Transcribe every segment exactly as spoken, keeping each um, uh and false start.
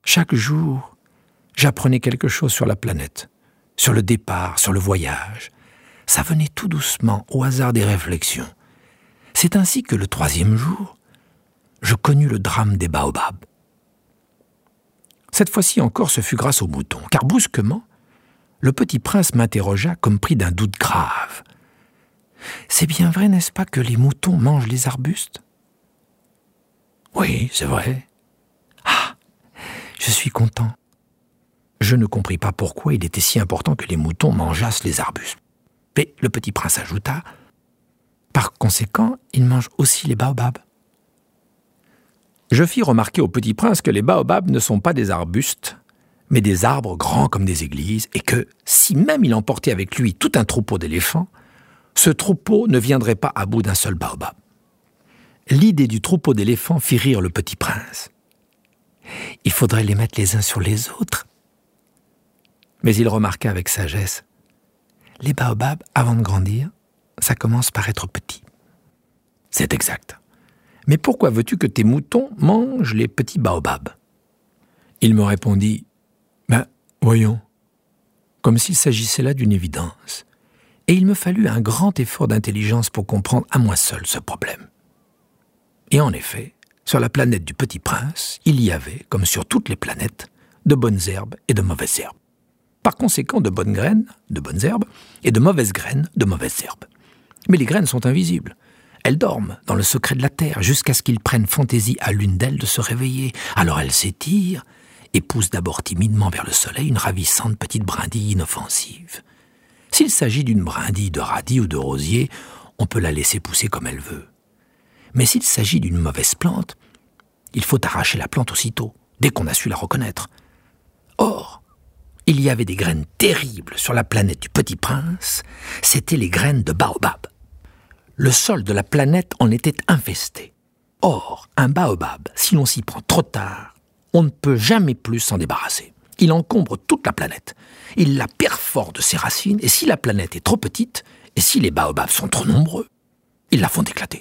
Chaque jour, j'apprenais quelque chose sur la planète, sur le départ, sur le voyage. Ça venait tout doucement, au hasard des réflexions. C'est ainsi que le troisième jour, je connus le drame des baobabs. Cette fois-ci encore, ce fut grâce aux moutons, car brusquement, le petit prince m'interrogea comme pris d'un doute grave. « C'est bien vrai, n'est-ce pas, que les moutons mangent les arbustes ?»« Oui, c'est vrai. »« Ah, je suis content. » Je ne compris pas pourquoi il était si important que les moutons mangeassent les arbustes. Mais le petit prince ajouta « Par conséquent, ils mangent aussi les baobabs. » Je fis remarquer au petit prince que les baobabs ne sont pas des arbustes, mais des arbres grands comme des églises, et que, si même il emportait avec lui tout un troupeau d'éléphants, ce troupeau ne viendrait pas à bout d'un seul baobab. L'idée du troupeau d'éléphants fit rire le petit prince. Il faudrait les mettre les uns sur les autres. Mais il remarqua avec sagesse, les baobabs, avant de grandir, ça commence par être petit. C'est exact. Mais pourquoi veux-tu que tes moutons mangent les petits baobabs ? Il me répondit, ben, voyons, comme s'il s'agissait là d'une évidence. Et il me fallut un grand effort d'intelligence pour comprendre à moi seul ce problème. Et en effet, sur la planète du Petit Prince, il y avait, comme sur toutes les planètes, de bonnes herbes et de mauvaises herbes. Par conséquent, de bonnes graines, de bonnes herbes, et de mauvaises graines, de mauvaises herbes. Mais les graines sont invisibles. Elles dorment dans le secret de la terre jusqu'à ce qu'il prenne fantaisie à l'une d'elles de se réveiller. Alors elles s'étirent et poussent d'abord timidement vers le soleil une ravissante petite brindille inoffensive. S'il s'agit d'une brindille de radis ou de rosier, on peut la laisser pousser comme elle veut. Mais s'il s'agit d'une mauvaise plante, il faut arracher la plante aussitôt, dès qu'on a su la reconnaître. Or, il y avait des graines terribles sur la planète du Petit Prince, c'étaient les graines de baobab. Le sol de la planète en était infesté. Or, un baobab, si l'on s'y prend trop tard, on ne peut jamais plus s'en débarrasser. Il encombre toute la planète. Il la perfore de ses racines, et si la planète est trop petite, et si les baobabs sont trop nombreux, ils la font éclater.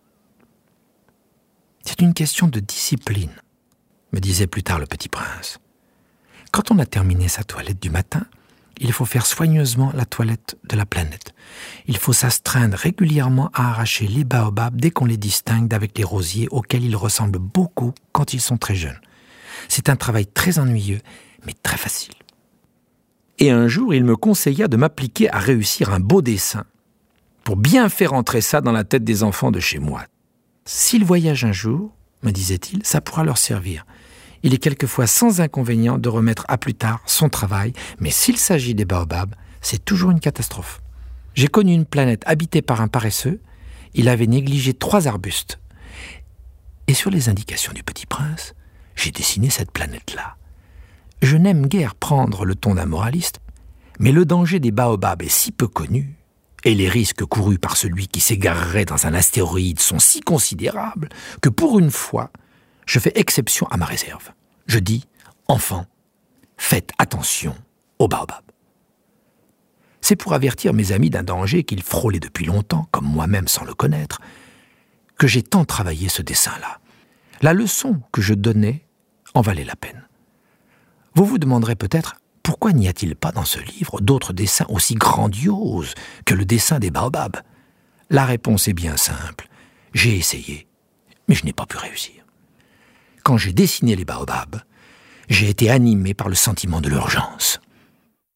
C'est une question de discipline, me disait plus tard le Petit Prince. Quand on a terminé sa toilette du matin, il faut faire soigneusement la toilette de la planète. Il faut s'astreindre régulièrement à arracher les baobabs dès qu'on les distingue d'avec les rosiers auxquels ils ressemblent beaucoup quand ils sont très jeunes. C'est un travail très ennuyeux, mais très facile. Et un jour, il me conseilla de m'appliquer à réussir un beau dessin pour bien faire entrer ça dans la tête des enfants de chez moi. S'ils voyagent un jour, me disait-il, ça pourra leur servir. Il est quelquefois sans inconvénient de remettre à plus tard son travail, mais s'il s'agit des baobabs, c'est toujours une catastrophe. J'ai connu une planète habitée par un paresseux, il avait négligé trois arbustes. Et sur les indications du Petit Prince, j'ai dessiné cette planète-là. Je n'aime guère prendre le ton d'un moraliste, mais le danger des baobabs est si peu connu, et les risques courus par celui qui s'égarerait dans un astéroïde sont si considérables, que pour une fois, je fais exception à ma réserve. Je dis, enfants, faites attention aux baobabs. C'est pour avertir mes amis d'un danger qu'ils frôlaient depuis longtemps, comme moi-même sans le connaître, que j'ai tant travaillé ce dessin-là. La leçon que je donnais en valait la peine. Vous vous demanderez peut-être, pourquoi n'y a-t-il pas dans ce livre d'autres dessins aussi grandioses que le dessin des baobabs ? La réponse est bien simple. J'ai essayé, mais je n'ai pas pu réussir. Quand j'ai dessiné les baobabs, j'ai été animé par le sentiment de l'urgence.